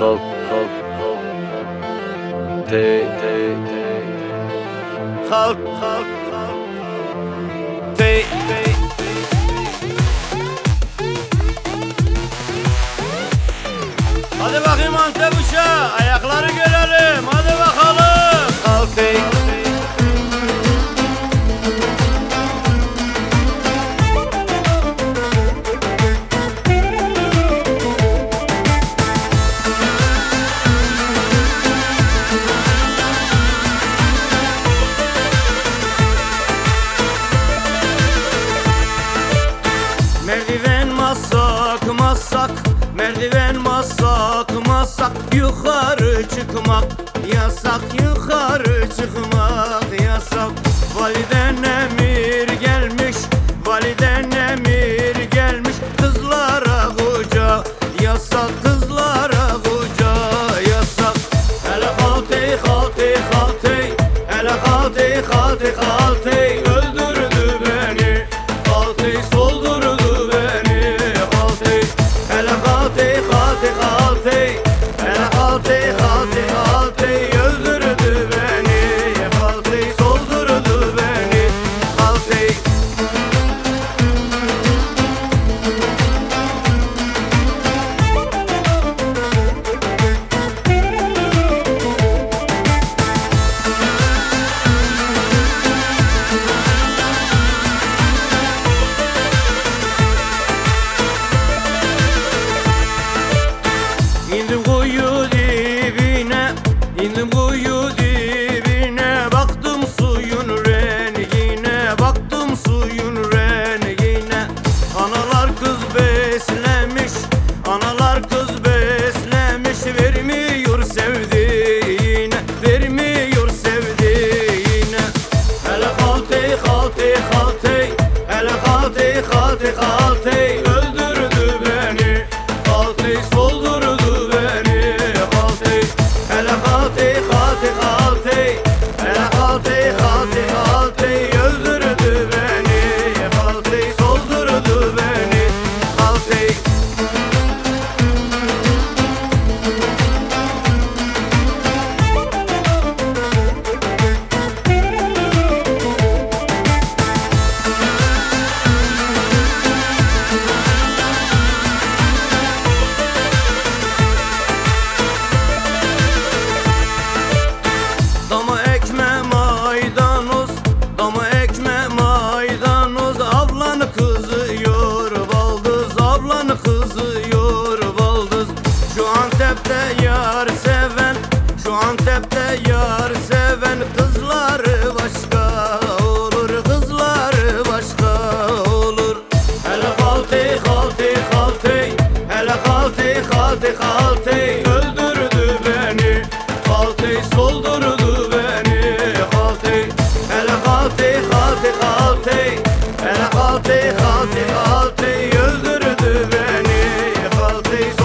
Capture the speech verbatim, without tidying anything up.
kalk kalk te te te kalk kalk kalk te te hadi bakayım Antep uşağı, ayakları görelim, hadi bakalım. Kalk te merdiven masak masak, merdiven masak masak, yukarı çıkmak yasak, yukarı çıkmak yasak. Validen emir gelmiş, validen emir gelmiş, kızlara koca yasak, kızlara koca yasak. Hele haltey haltey haltey, hele haltey haltey haltey, öldürdü beni haltey, soldurdu beni haltey. Hele haltey haltey haltey, hele haltey haltey haltey, öldürdü beni haltey, soldurdu beni haltey. İndim kuyu dibine, indim kuyu dibine, baktım suyun rengine, baktım suyun rengine. Analar kız beslemiş, analar kız beslemiş, vermiyor sevdiğine, vermiyor sevdiğine. Hele haltey haltey haltey, hele haltey haltey haltey, öldürdü beni haltey, soldurdu beni haltey. Hele haltey haltey haltey, hele haltey haltey haltey, öldürdü beni haltey, soldurdu beni haltey. Dama ekme maydanoz, dama ekme maydanoz, ablanı kızıyor baldız, ablanı kızıyor baldız. Şu Antep'te yar seven, şu Antep'te yar seven, kızları başka olur, kızları başka olur. Hele haltey haltey haltey, hele haltey haltey haltey, öldürdü beni haltey, soldurdu beni haltey. Hele haltey haltey haltey, hele haltey haltey haltey, öldürdü beni haltey,